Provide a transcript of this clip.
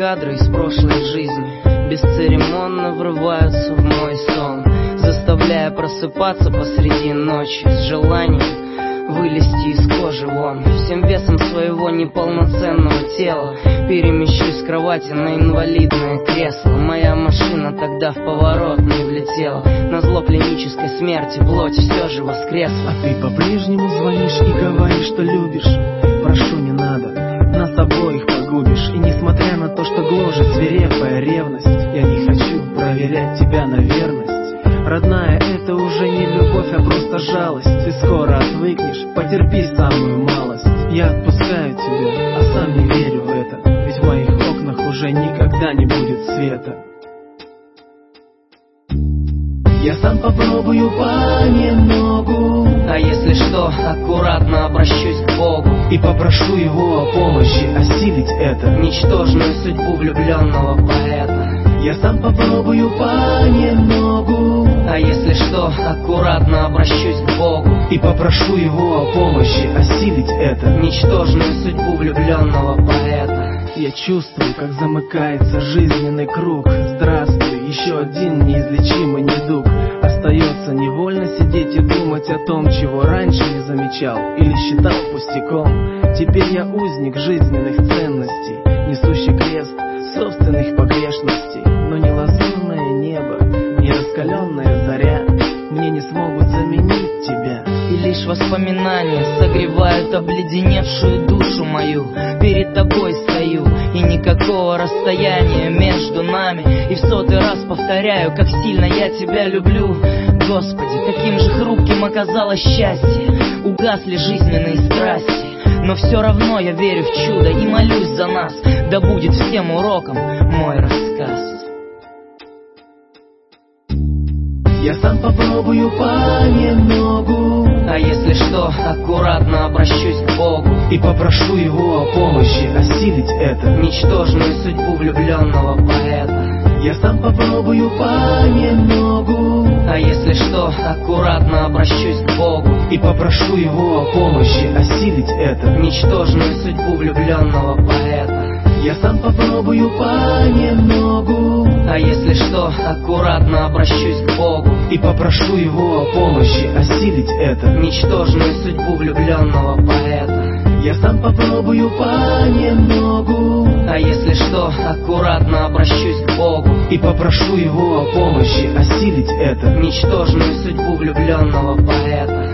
кадры из прошлой жизни бесцеремонно врываются в мой сон, заставляя просыпаться посреди ночи с желанием вылезти из кожи вон. Всем весом своего неполноценного тела перемещусь с кровати на инвалидное кресло. Моя машина тогда в поворот не влетела. Назло клинической смерти плоть все же воскресла. А ты по-прежнему звонишь и говоришь, что любишь. Прошу, не надо, нас обоих погубишь. И несмотря на то, что гложет свирепая ревность, я не хочу проверять тебя на верность. Родная, это уже не любовь, а просто жалость. Ты скоро отвыкнешь, потерпи самую малость. Я отпускаю тебя, а сам не верю в это. Ведь в моих окнах уже никогда не будет света. Я сам попробую понемногу, а если что, аккуратно обращусь к Богу и попрошу его о помощи осилить это, ничтожную судьбу влюбленного поэта. Я сам попробую понемногу, а если что, аккуратно обращусь к Богу и попрошу его о помощи осилить это, ничтожную судьбу влюбленного поэта. Я чувствую, как замыкается жизненный круг. Здравствуй, еще один неизлечимый недуг. Остается невольно сидеть и думать о том, чего раньше не замечал или считал пустяком. Теперь я узник жизненных ценностей, несущий крест собственных погрешностей. Но ни лазурное небо, ни раскаленная заря мне не смогут заменить тебя. И лишь воспоминания согревают обледеневшую душу мою. Перед тобой стою, и никакого расстояния между нами. И в 100-й раз повторяю, как сильно я тебя люблю. Господи, каким же хрупким оказалось счастье. Угасли жизненные страсти, но все равно я верю в чудо и молюсь за нас. Да будет всем уроком мой рассказ. Я сам попробую понемногу, а если что, аккуратно обращусь к Богу и попрошу его о помощи осилить это, ничтожную судьбу влюбленного поэта. Я сам попробую понемногу, а если что, аккуратно обращусь к Богу и попрошу его о помощи осилить это, ничтожную судьбу влюбленного поэта. Я сам попробую понемногу, а если что, аккуратно обращусь к Богу и попрошу его о помощи осилить это, ничтожную судьбу влюбленного поэта. Я сам попробую понемногу, а если что, аккуратно обращусь к Богу и попрошу его о помощи осилить это, ничтожную судьбу влюбленного поэта.